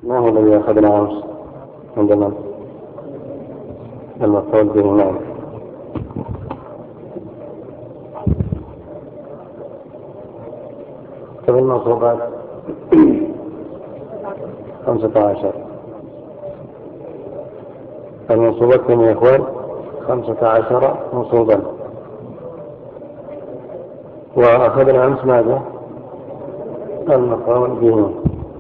ما هو الذي أخذنا أمس عندما المفعول به معنا؟ ففي المنصوبات 15. المنصوبات كم يا إخوان؟ 15 منصوبا. وأخذنا أمس ماذا؟ المفعول به.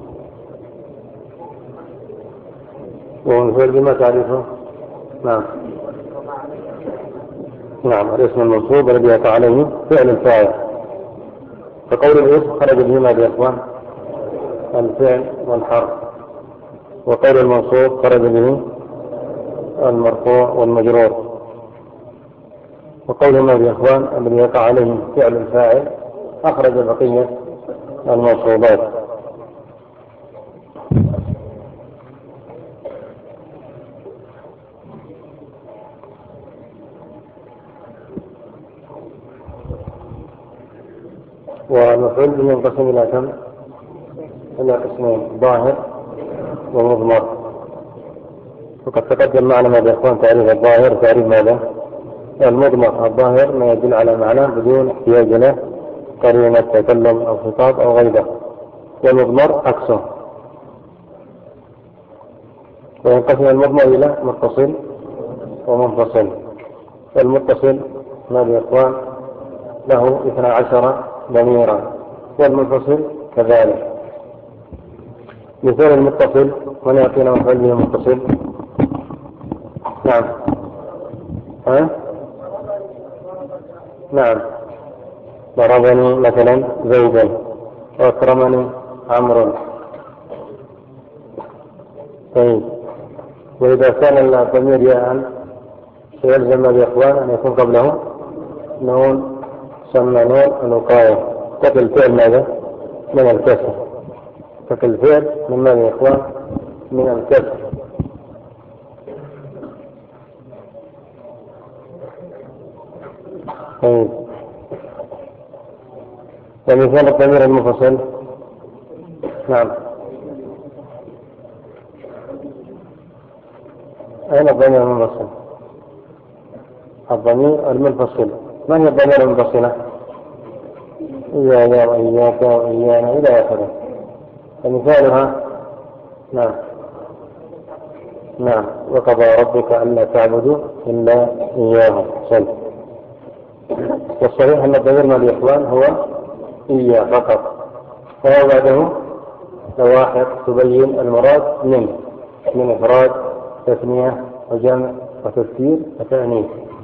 والمفعول به ما تعرفه؟ نعم الاسم المنصوب الذي يقع عليه فعل الفاعل. فقول الاسم خرج به ماذا يا إخوان؟ الفعل والحرف. وقول المنصوب خرج به المرفوع والمجرور. وقول ماذا يا إخوان الذي يقع عليه فعل الفاعل أخرج بقية المنصوبات. والمفعول به ينقسم إلى كم؟ إلى قسمين: ظاهر ومضمر. وقد تقدم معنا ماذا يا إخوان تعريف الظاهر وتعريف ماذا؟ المضمر. الظاهر ما يدل على معنى بدون احتياج له قرينة تكلم أو خطاب أو غيره، والمضمر عكسه. وينقسم المضمر إلى متصل ومنفصل. المتصل ماذا يا إخوان؟ له 12 ضميرا، والمنفصل كذلك. مثال المتصل، من يعطينا مفعول به المتصل؟ نعم نعم ضربني مثلا زيدا، واكرمني عمرو. طيب، واذا كان الضمير ياء فيلزم باخوان ان يكون قبله نون، سمى نون الوقايه. تقل الفعل ماذا؟ من الكسر. تقل الفعل من ماذا يا اخوان؟ من الكسر. طيب، ومثال الضمير المنفصل؟ نعم، أين الضمير المنفصل؟ الضمير المنفصل. ما هي الضمير المنفصلة؟ إيايا وإياك وإيانا إلى آخره. فمثالها نعم وقضى ربك ألا تعبدوا إلا إياه. والصحيح أن الضمير مع الإخوان هو إياه فقط، وهو بعده لواحق تبين المراد من إفراد، تثنية وجمع وتذكير وتأنيث.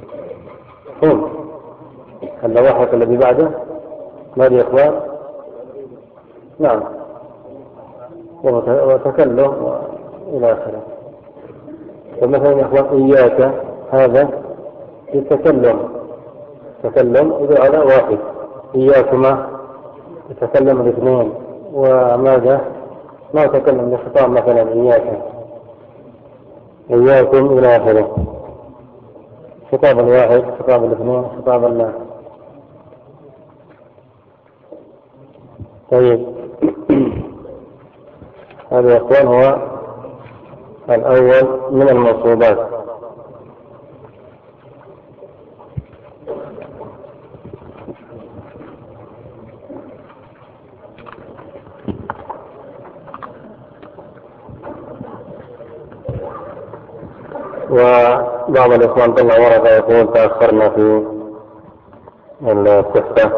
اللواحق الذي بعده ماذا يا إخوان؟ نعم، وتكلم إلى آخره. فمثلا يا إخوان إياك هذا يتكلم إذا على واحد. إياكما يتكلم الاثنين. وماذا؟ ما يتكلم بخطاب مثلا إياك إياكم إلى آخره. خطاب الواحد، خطاب الاثنين، خطاب الناس. طيب، هذا يا إخوان هو الأول من المنصوبات. وبعض الإخوان طلع ورقة يقول تأخرنا في التحفة،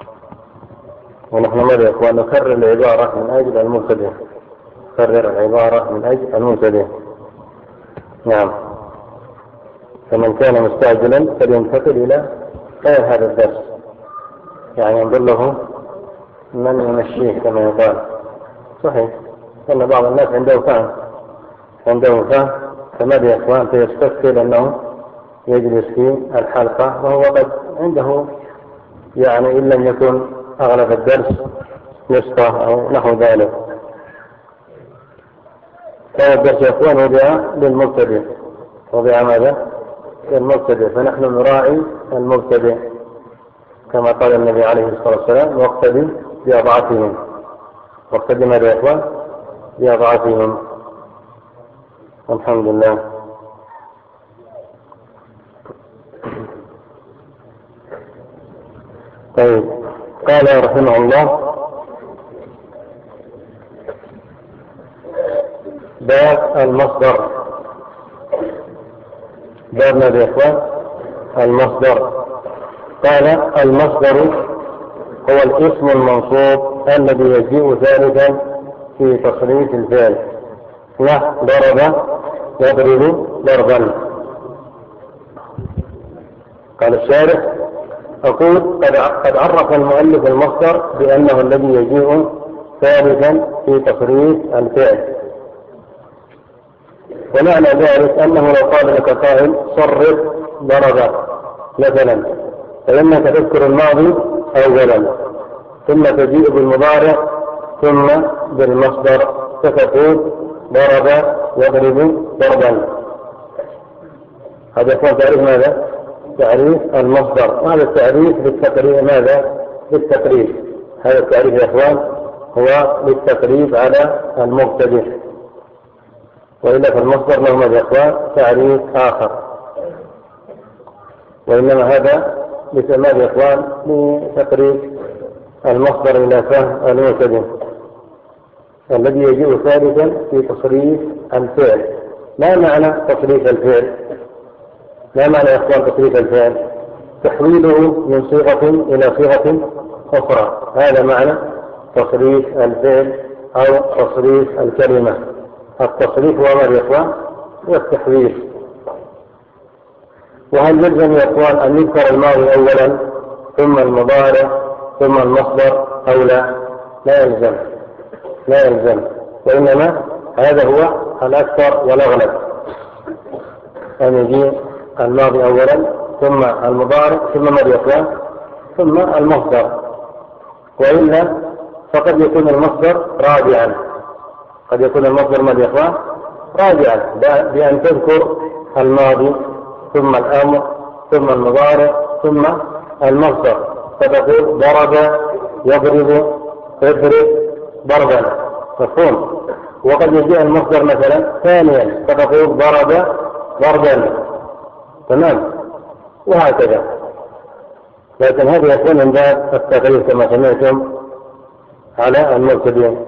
ونحن ماذا يا إخوان؟ نكرر العبارة من أجل المبتدئ. نكرر العبارة من أجل المبتدئ. نعم، فمن كان مستعجلا فلينتقل إلى غير هذا الدرس، يعني ينظر له من يمشيه كما يقال. صحيح أن بعض الناس عنده فهم فماذا يا إخوان؟ فيستسهل أنه يجلس في الحلقة وهو قد عنده يعني إن لم يكن أغلب الدرس نصفه أو نحو ذلك. فهو الدرس يا إخوان وضع للمبتدئ. وضع ماذا؟ للمبتدئ. فنحن نراعي المبتدئ كما قال النبي عليه الصلاة والسلام: واقتدي بأضعفهم. واقتدي ماذا يا إخوان؟ بأضعفهم. الحمد لله. طيب، قال رحمه الله: باب المصدر. باب ماذا يا إخوان؟ المصدر. قال: المصدر هو الاسم المنصوب الذي يجيء ثالثا في تصريف الفعل. ضرب يضرب ضربا. قال الشارح: أقول قد عرف المؤلف المصدر بأنه الذي يجيء ثالثا في تصريف الفعل، ومعنى ذلك أنه لو قال لك قائل صرف ضرب مثلا، فإنك تذكر الماضي أولا ثم تجيء بالمضارع ثم بالمصدر فتقول ضرب يضرب ضربا. هذا يكون تعريف ماذا؟ تعريف المصدر. وهذا التعريف بالتقريب ماذا؟ بالتقريب. هذا التعريف يا إخوان هو بالتقريب على المبتدئ، وإلا في المصدر له ماذا يا إخوان؟ تعريف آخر. وإنما هذا لتمام يا إخوان لتقريب المصدر إلى فهم المبتدئ الذي يجيء ثالثا في تصريف الفعل. ما معنى تصريف الفعل؟ ما معنى يا إخوان تصريف الفعل؟ تحويله من صيغة إلى صيغة أخرى، هذا معنى تصريف الفعل أو تصريف الكلمة. التصريف هو ماذا يا إخوان؟ هو التحويل. وهل يلزم يا إخوان أن يذكر الماضي أولا ثم المضارع ثم المصدر أو لا؟ لا يلزم، لا يلزم، وإنما هذا هو الأكثر والأغلب، أن يجي الماضي أولا ثم المضارع ثم ماذا يا إخوان؟ ثم المصدر. وإلا فقد يكون المصدر رابعا، قد يكون المصدر ماذا يا إخوان؟ رابعا، بأن تذكر الماضي ثم الأمر ثم المضارع ثم المصدر، فتقول ضرب يضرب يضرب ضربا، مفهوم؟ وقد يجيء المصدر مثلا ثانيا فتقول ضرب ضربا، تمام؟ وهكذا. لكن هذا يكون من باب التقريب كما سمعتم على المبتدئين.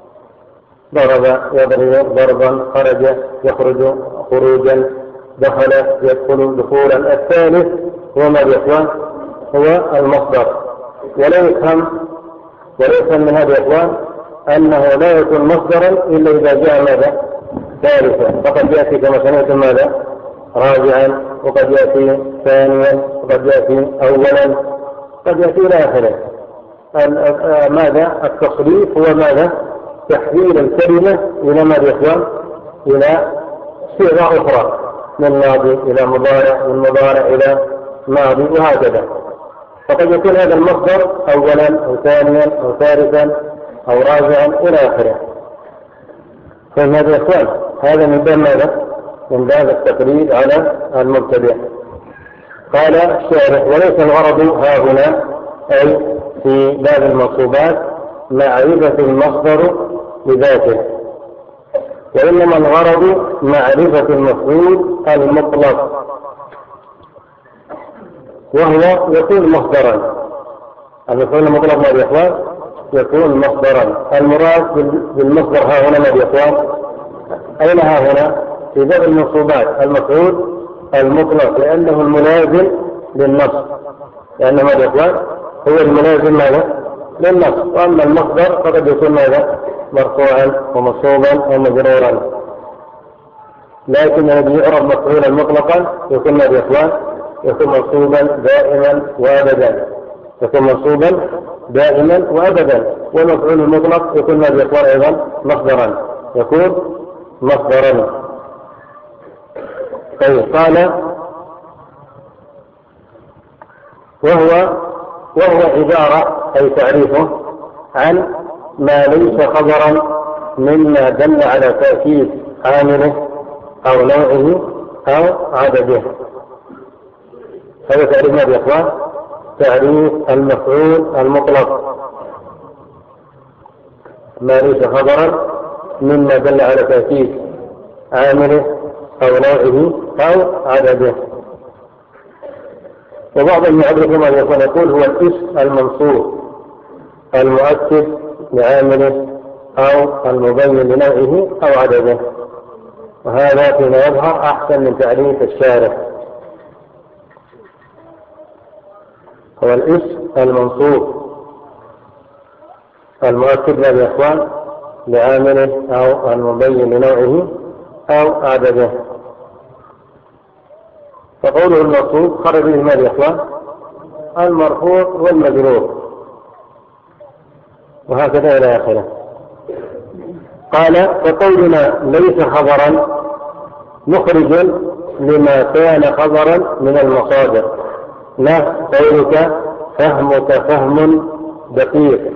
ضرب يضرب ضربا، خرج يخرج خروجا، دخل يدخل دخولا. الثالث هو ما يفهم هو المصدر. ولا يفهم من هذا الإخوان أنه لا يكون مصدرا إلا إذا جاء ماذا؟ ثالثا. فقد يأتي كما سمعتم ماذا؟ راجعا، وقد يأتي ثانيا، وقد يأتي أولا، قد يأتي إلى آخره. ماذا؟ التصريف هو ماذا؟ تحويل الكلمة إلى ماذا يا إخوان؟ إلى صيغة أخرى، من ماضي إلى مضارع، من مضارع إلى ماضي، وهكذا. فقد يكون هذا المصدر أولا أو ثانيا أو ثالثا أو راجعا إلى آخره. فماذا يا إخوان؟ هذا من باب ماذا؟ من باب التقريب على المبتدئ. قال الشارح: وليس الغرض ها هنا أي في باب المنصوبات معرفة المصدر بذاته، وإنما الغرض معرفة المفعول المطلق، وهو يكون مصدرا. المفعول المطلق ماذا يا إخوان؟ يكون مصدرا. المراد بالمصدر ها هنا ماذا يا إخوان؟ أين ها هنا؟ في باب المنصوبات المفعول المطلق، لأنه الملازم للنص، لأنه ماذا يا إخوان؟ هو الملازم ماذا؟ للنص. وأما المصدر فقد يكون ماذا؟ مرفوعا ومنصوبا ومجرورا. لكن الذي يعرف مفعولا مطلقا يكون ماذا يا إخوان؟ يكون منصوبا دائما وأبدا، يكون منصوبا دائما وأبدا. والمفعول المطلق يكون ماذا يا إخوان؟ أيضا مصدرا، يكون مصدرا. طيب، قال: وهو عبارة أي تعريفه عن ما ليس خبرا مما دل على تأكيد عامله أو نوعه أو عدده. هذا تعريف ماذا يا إخوان؟ تعريف المفعول المطلق. ما ليس خبرا مما دل على تأكيد عامله أو نوعه أو عدده. وبعضهم يعرف ما يقول هو الاسم المنصوب المؤكد لعامله أو المبين لنوعه أو عدده، وهذا فيما يظهر أحسن من تعريف الشارح. هو الاسم المنصوب المؤكد يا إخوان لعامله أو المبين لنوعه أو عدده. فقوله المنصوب خرج به ماذا يا إخوان؟ المرفوع والمجرور، وهكذا إلى آخره. قال فقولنا ليس خبرا مخرج لما كان خبرا من المصادر. لا قولك فهمك فهم دقيق،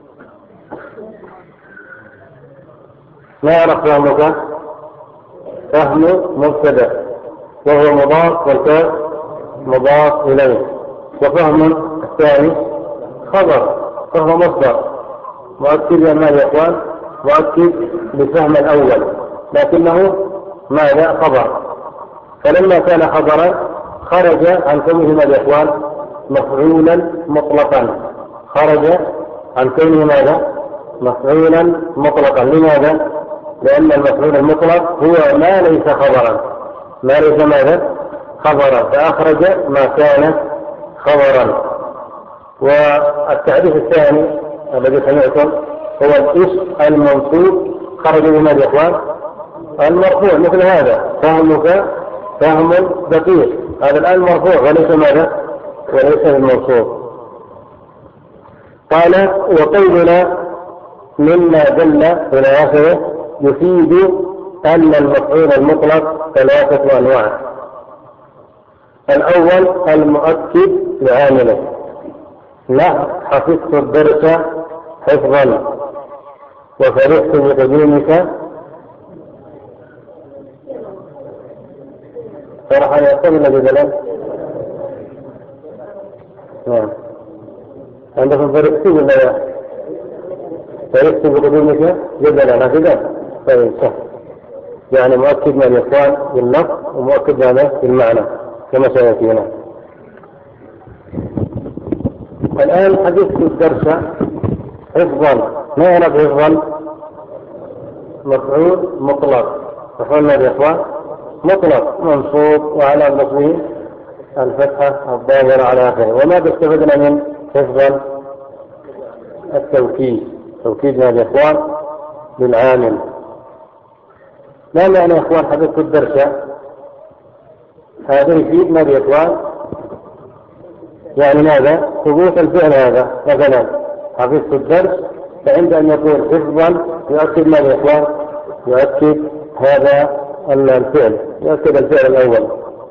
ما يعرف فهمك؟ فهم مبتدأ وهو مضاف والكاف مضاف إليه، وفهم الثاني خبر فهو مصدر مؤكد يا مال يا إخوان، مؤكد لفهم الأول لكنه ماذا؟ خبر. فلما كان خبرا خرج عن كونه ماذا يا إخوان؟ مفعولا مطلقا، خرج عن كونه ماذا؟ مفعولا مطلقا. لماذا؟ لأن المفعول المطلق هو ما ليس خبرا، ما ليس ماذا؟ خبرا، فأخرج ما كان خبرا. والتعريف الثاني الذي سمعتم هو الاسم المنصوب خرج بماذا يا إخوان؟ المرفوع، مثل هذا فهمك فهم دقيق، هذا الآن مرفوع وليس ماذا؟ وليس المنصوب. قال وقولنا مما دل إلى آخره يفيد أن المفعول المطلق ثلاثة أنواع. الأول المؤكد لعامله، لا حفظت الدرس حفظا وفرحت بقدومك فرحا يقتضي بدلا. نعم عندكم فرحت ولا لا؟ فرحت بقدومك جدلا هكذا. طيب صح، يعني مؤكد من الإخوان باللفظ ومؤكد ماذا بالمعنى كما سيأتينا. الآن حدثت الدرس حفظا، ما يعني حفظا؟ مفعول مطلق، مفعول ماذا يا إخوان؟ مطلق منصوب وعلى نصبه الفتحة الظاهرة على آخره. وماذا استفدنا من حفظا؟ التوكيد، توكيد ماذا يا إخوان؟ للعامل. ما معنى يا إخوان حدثت الدرس؟ هذا يفيد ماذا يا إخوان؟ يعني ماذا؟ ثبوت الفعل. هذا مثلا حفظت الدرس، فعند أن يكون حفظا يؤكد ماذا يا إخوان؟ يؤكد هذا الفعل، يؤكد الفعل الأول،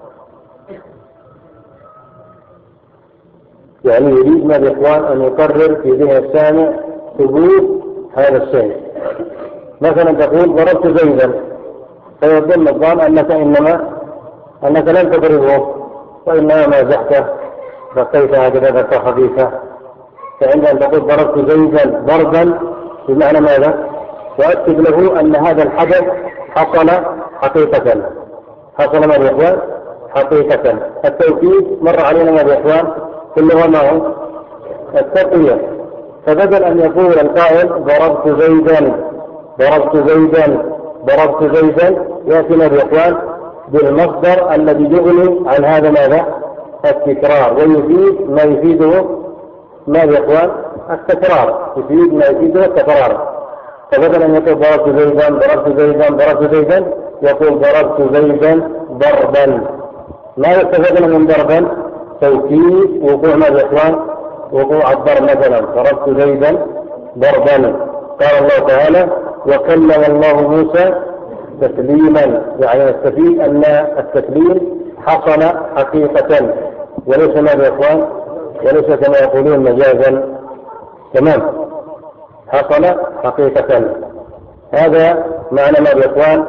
يعني يريد ماذا يا إخوان؟ أن يقرر في ذهن السامع ثبوت هذا الشيء. مثلا تقول ضربت زيدا، فيظن الظان أنك لن تضربه وإنما مازحته بقيت هكذا ذكر خفيفة. فعند أن تقول ضربت زيدا ضربا بمعنى ماذا؟ وأكد له أن هذا الحدث حصل حقيقة، حصل ماذا يا إخوان؟ حقيقة. التوكيد مر علينا ماذا يا إخوان؟ كله ما هو التقوية. فبدل أن يقول القائل ضربت زيدا ضربت زيدا ضربت زيدا، يأتي ماذا يا إخوان؟ بالمصدر الذي يغني عن هذا ماذا؟ التكرار، ويفيد ما يفيده ماذا يا إخوان؟ التكرار، يفيد ما يفيده التكرار. فبدل أن يقول ضربت زيدا ضربت زيدا ضربت زيدا يقول ضربت زيدا ضربا. ما يستفدنا من ضربا؟ توكيد وقوع ماذا يا إخوان؟ وقوع الضرب. مثلا ضربت زيدا ضربا. قال الله تعالى وكلم الله موسى تكليما، يعني نستفيد أن التكليم حصل حقيقة وليس ماذا يا إخوان؟ وليس كما يقولون مجازا. تمام، حصل حقيقة. هذا معنى ماذا يا إخوان؟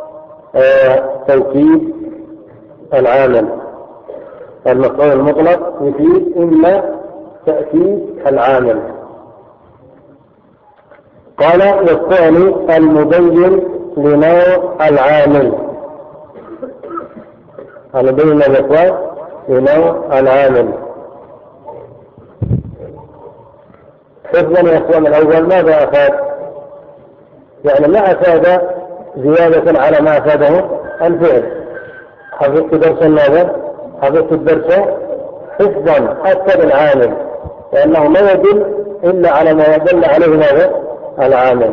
توكيد العامل. المفعول المطلق يفيد إما تأكيد العامل. قال والثاني المبين لنوع العامل. المبين يا إخوان لنوع العامل. حفظا يا إخوان الأول ماذا أفاد؟ يعني ما أفاد زيادة على ما أفاده الفعل. حفظت درسا ماذا؟ حفظت الدرس حفظا حتى للعامل، لأنه ما يدل إلا على ما يدل عليه ماذا؟ العامل.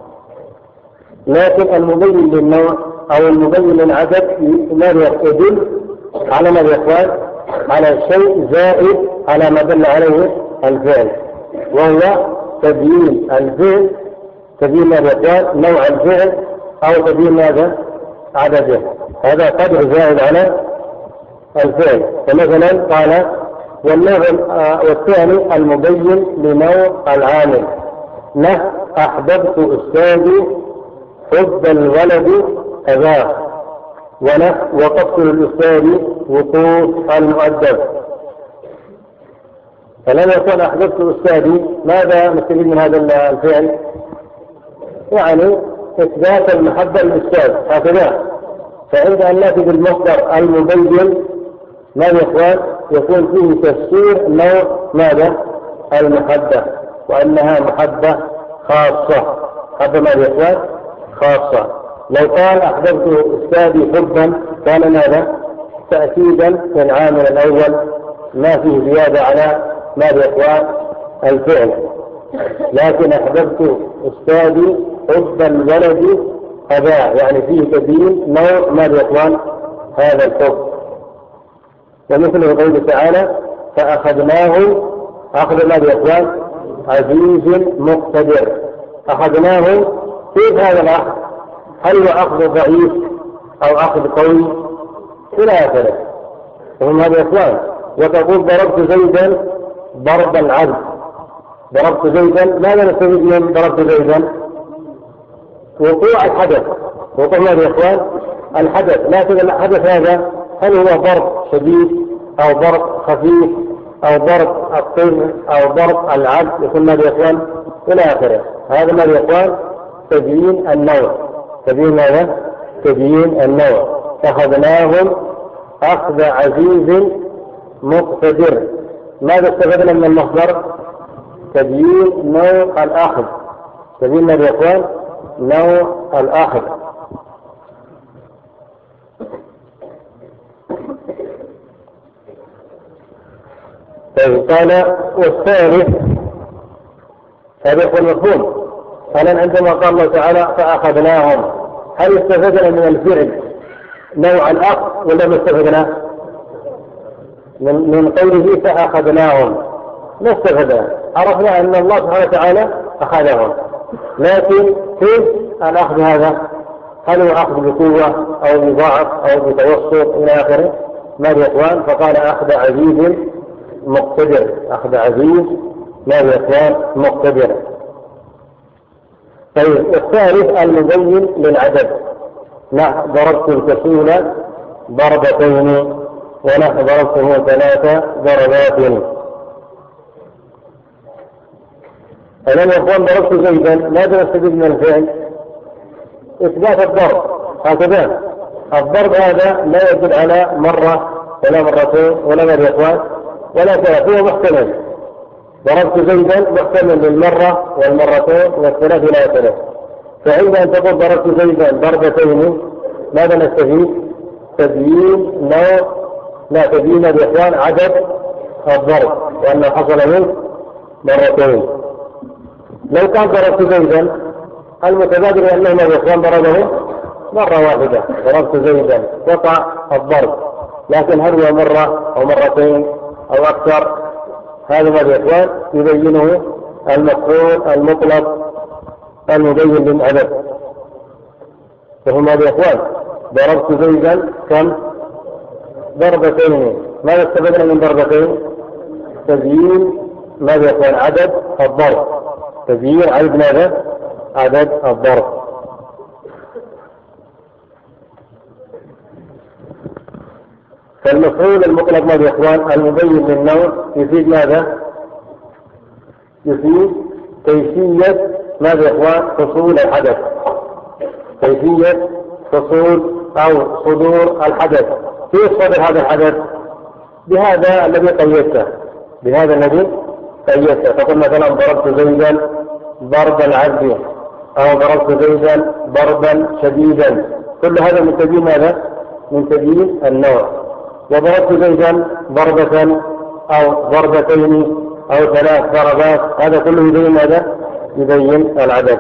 لكن المبين للنوع أو المبين للعدد ماذا يدل على ما يقال؟ على شيء زائد على ما دل عليه الفعل، وهو تبيين الفعل، تبيين ماذا يقال؟ نوع الفعل أو تبيين ماذا؟ عدده. هذا قدر زائد على الفعل. فمثلا قال والنوع والثاني المبين لنوع العامل. أحببت أستاذي حب الولد أباه، وقتل الأستاذ وقوف المؤدب. فلما يكون أحببت أستاذي ماذا نستفيد من هذا الفعل؟ يعني إثبات المحبة للأستاذ هكذا. فعند أن نأتي بالمصدر المبين ما يكون فيه تفسير نوع ماذا؟ المحبة، وأنها محبة خاصة. محبة ماذا خاصة. لو قال أحببت أستاذي حبا كان ماذا؟ تأكيدا للعامل الأول، ما فيه زيادة على ماذا الفعل. لكن أحببت أستاذي حب الولد أباه، يعني فيه تبيين نوع ماذا هذا الحب. ومثل قوله تعالى فأخذناه أخذ ماذا عزيز مقتدر. أخذناه، كيف هذا الأخذ؟ هل هو أخذ ضعيف أو أخذ قوي؟ إلى آخره. وهم هذا وتقول ضربت زيدا ضرب العبد. ضربت زيدا، ماذا نستفيد من ضربت زيدا؟ وقوع الحدث، وقوع ماذا الحدث. لكن الحدث هذا هل هو ضرب شديد أو ضرب خفيف أو ضرب الطفل أو ضرب العبد؟ يكون ماذا إلى آخره. هذا ماذا تبيين النوع. تبيين ماذا؟ تبيين النوع. أخذناهم أخذ عزيز مقتدر. ماذا استفدنا من المصدر؟ تبيين نوع الأخذ. تبيين ماذا نوع الأخذ. قال والثالث، هذا هو المفهوم. قال عندما قال الله تعالى فأخذناهم، هل استفدنا من الفعل نوع الأخذ ولا ما استفدنا من قوله فأخذناهم؟ ما استفدنا. عرفنا أن الله سبحانه وتعالى أخذهم، لكن كيف الأخذ هذا؟ هل هو أخذ بقوة أو بضعف أو بتوسط إلى آخره؟ ماذا فقال أخذ عزيز مقتدر. أخذ عزيز ماذا مقتدر. طيب الثالث المبين للعدد. ضربت الكسول ضربتين، ضربته 3 ضربات. فلما يكون ضربت زيدا ماذا نستفيد من الفعل؟ إثبات الضرب. هكذا الضرب هذا لا يدل على مرة ولا مرتين ولا مرتين ولا ثلاث، هو محتمل. ضربت زيدا محتمل للمرة والمرتين والثلاث إلى 3. فعند أن تقول ضربت زيدا ضربتين ماذا نستفيد؟ تبيين نوع، لا تبيين بإخوان عدد الضرب، وأنه حصل منه مرتين. لو كان ضربت زيدا المتبادر أنه بإخوان ضربه مرة واحدة، ضربت زيدا وقع الضرب. لكن هل هو مرة أو مرتين أو أكثر؟ هذا ما بإخوان يبينه المفعول المطلق المبين للعدد. وهو ما بإخوان ضربت زيدا كم؟ ضربتين. ماذا استفدنا من ضربتين؟ تبيين ما بإخوان عدد الضرب. تبيين عدد ماذا؟ عدد الضرب. فالمفعول المطلق ما بإخوان المبين للنوع يفيد ماذا؟ يفيد كيفية ما بإخوان حصول الحدث. كيفية حصول أو صدور الحدث. كيف صدر هذا الحدث؟ بهذا الذي قيدته، بهذا الذي قيدته. تقول مثلا ضربت زيدا ضربا عبدي، أو ضربت زيدا ضربا شديدا، كل هذا من تبيين ماذا؟ من تبيين النوع. وضربت زيدا ضربة أو ضربتين أو 3 ضربات، هذا كله يبين ماذا؟ يبين العدد.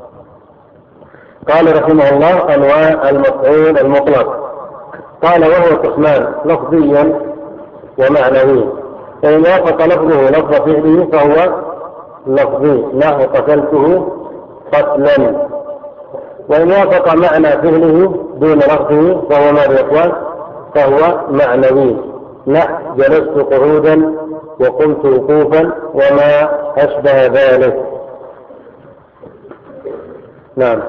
قال رحمه الله: أنواع المفعول المطلق. قال: وهو قسمان: لفظي ومعنوي. فإن وافق لفظه لفظ فعله فهو لفظي، نحو قتلته قتلا. وإن وافق معنى فعله دون لفظه فهو ماذا يا إخوان؟ فهو معنوي، نحو جلست قعودا وقمت وقوفا وما أشبه ذلك. نعم.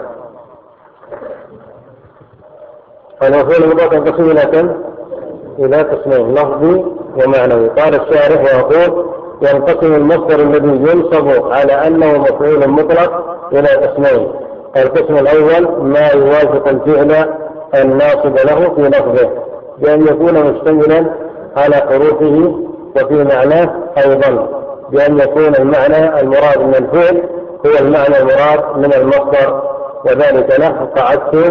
المفعول المطلق ينقسم إلى كم؟ إلى قسمين: لفظي ومعنوي. قال الشارح ويقول: ينقسم المصدر الذي ينصب على أنه مفعول مطلق إلى قسمين. القسم الأول ما يوافق الفعل الناصب له في لفظه، بأن يكون مشتملا على حروفه، وفي معناه أيضا بأن يكون المعنى المراد من الفعل هو المعنى المراد من المصدر، وذلك نحو قعدت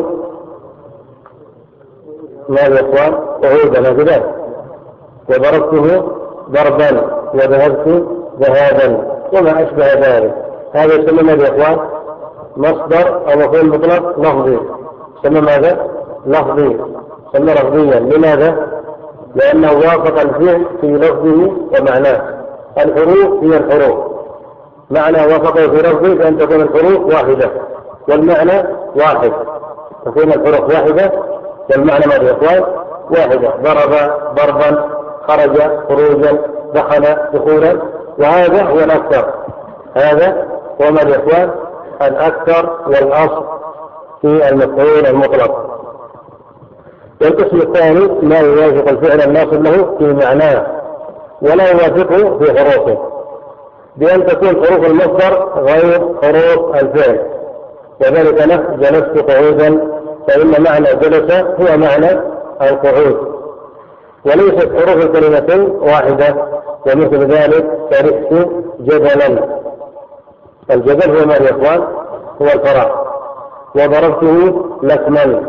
ماذا يا إخوان؟ قعودا هكذا، وضربته ضربا، وذهبت ذهابا، وما أشبه ذلك. هذا يسمى ماذا يا إخوان؟ مصدر أو مفعول مطلق لفظي. يسمى ماذا؟ لفظي، يسمى لفظيا. لماذا؟ لأنه وافق الفعل في لفظه ومعناه. الحروف هي الحروف، معنى وافقه في لفظه بأن تكون الحروف واحدة والمعنى واحد، تكون الحروف واحدة والمعنى ماذا يا إخوان؟ واحدة. ضرب ضربا، خرج خروجا، دخل دخولا، وهذا هو الأكثر. هذا هو ماذا يا إخوان؟ الأكثر والأصل في المفعول المطلق. والقسم الثاني ما يوافق الفعل الناصب له في معناه ولا يوافقه في حروفه، بأن تكون حروف المصدر غير حروف الفعل، وذلك نحو جلست قعودا، فإن معنى جلس هو معنى القعود، وليست حروف الكلمتين واحدة. ومثل ذلك فرحت جبلا، الجبل هو ماذا يا إخوان؟ هو الفرح. وضربته لكما،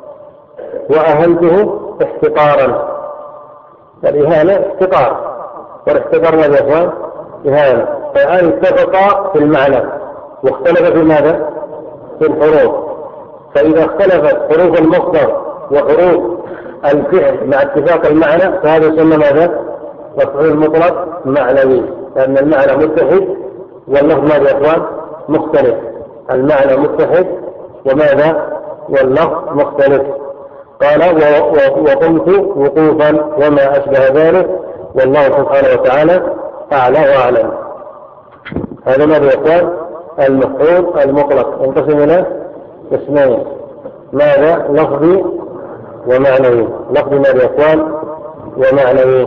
وأهنته احتقارا. الإهانة احتقار، والاحتقار ماذا يا إخوان؟ إهانة. فالآن اتفقا في المعنى واختلف في ماذا؟ في الحروف. فإذا اختلفت حروف المصدر وحروف الفعل مع اتفاق المعنى فهذا يسمى ماذا؟ مفعول مطلق معنوي، لأن المعنى متحد واللفظ ماذا يا إخوان؟ مختلف. المعنى متحد وماذا؟ واللفظ مختلف. قال: وقمت وقوفا وما أشبه ذلك، والله سبحانه وتعالى أعلى وأعلم. هذا ماذا يا إخوان؟ المفعول المطلق ينقسم إلى قسمين: ماذا؟ لفظي ومعنوي. لفظي ماذا يا إخوان؟ ومعنوي.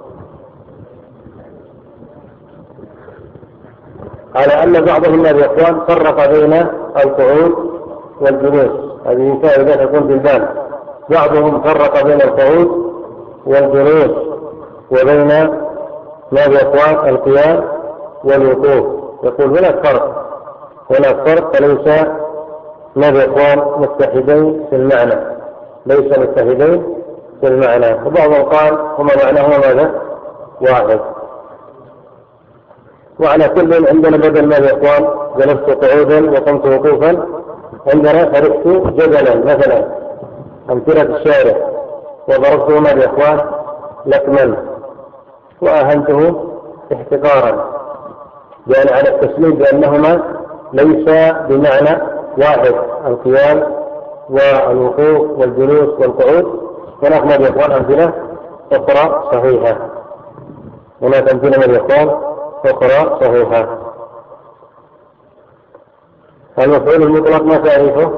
على أن بعضهم ماذا يا إخوان؟ فرق بين القعود والجلوس، هذه فائدة تكون في البال. بعضهم فرق بين القعود والجلوس وبين ماذا يا إخوان؟ القيام والوقوف. يقول هناك فرق، هناك فرق، فليس ماذا يا إخوان؟ متحدين في المعنى، ليس متحدين في المعنى. وبعضهم قال هما معناهما ماذا؟ واحد. وعلى كل عندنا بدل ماذا يا إخوان؟ جلست قعودا وقمت وقوفا، عندنا فرحت جبلا مثلا، أمثلة الشارع. وضربته ماذا يا إخوان؟ لكما. وأهنته احتقارا، يعني على التسليم بأنهما ليس بمعنى واحد، القيام والوقوف والجلوس والقعود. هناك ماذا يا إخوان؟ أمثلة أخرى صحيحة، هناك أمثلة ماذا يا إخوان؟ أخرى صحيحة. المفعول المطلق ما تعرفه؟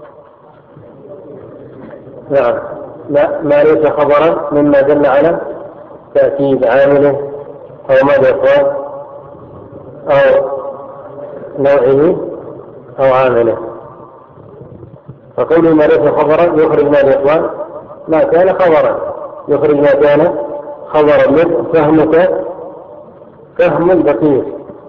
نعم، ما ليس خبرا مما دل على تأكيد عامله أو ماذا يا إخوان؟ أو نوعه أو عامله. فقوله ما ليس خبرا يخرج ما الإخوان ما كان خبرا، يخرج ما كان خبرا. مثل فهمك فهم دقيق،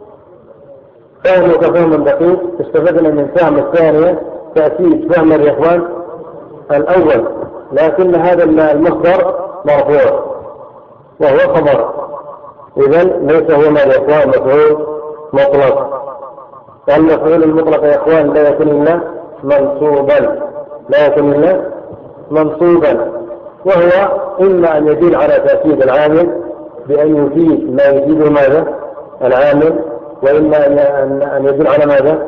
فهمك فهم دقيق. استفدنا من فهم الثانية تأكيد فهم الإخوان الأول، لكن هذا المصدر مرفوع وهو خبر، إذن ليس هو ما الإخوان مفعول مطلق. والمفعول المطلق يا إخوان لا يكون إلا منصوبا، لا يكون إلا منصوبا، وهو إما أن يدل على تأكيد العامل بأن يفيد ما يفيد ماذا العامل، وإما أن يدل على ماذا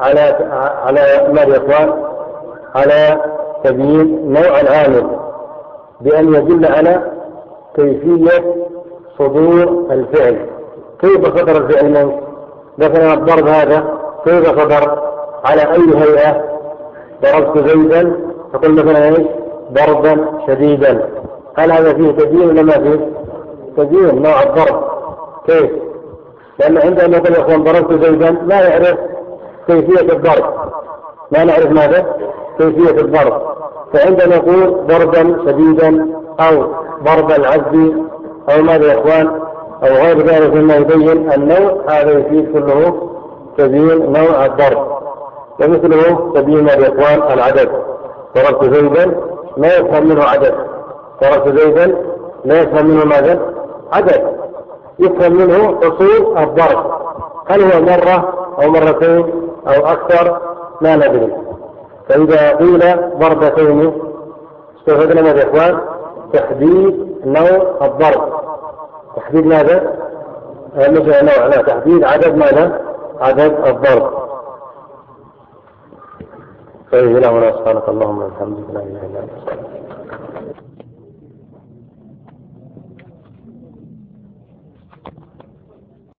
على ما الإخوان على تبيين نوع العامل بأن يدل على كيفية صدور الفعل. كيف صدر الفعل منك؟ مثلا الضرب هذا كيف صدر؟ على أي هيئة؟ ضربت زيدا تقول مثلا ايش؟ ضربا شديدا. هل هذا فيه تبيين ولا ما فيه تبيين نوع الضرب؟ كيف؟ لأن عندما يقول يا أخوان ضربت زيدا لا يعرف كيفية الضرب، لا نعرف ماذا كيفية الضرب. فعندما نقول ضربا شديدا أو ضرب العبد أو ماذا يا إخوان أو غير ذلك مما يبين النوع، هذا يفيد كله تبيين نوع الضرب. ومثله تبيين يا إخوان العدد، ضربت زيدا لا يفهم منه عدد، ضربت زيدا لا يفهم منه ماذا عدد، يفهم منه حصول الضرب، هل هو مرة أو مرتين أو أكثر لا ندري. فإذا قيل ضربتين استفدنا من الإخوان تحديد نوع الضرب، تحديد ماذا؟ مش نوع، لا تحديد عدد ماذا؟ عدد الضرب. طيب لا، سبحانك اللهم وبحمدك لا إله إلا أنت.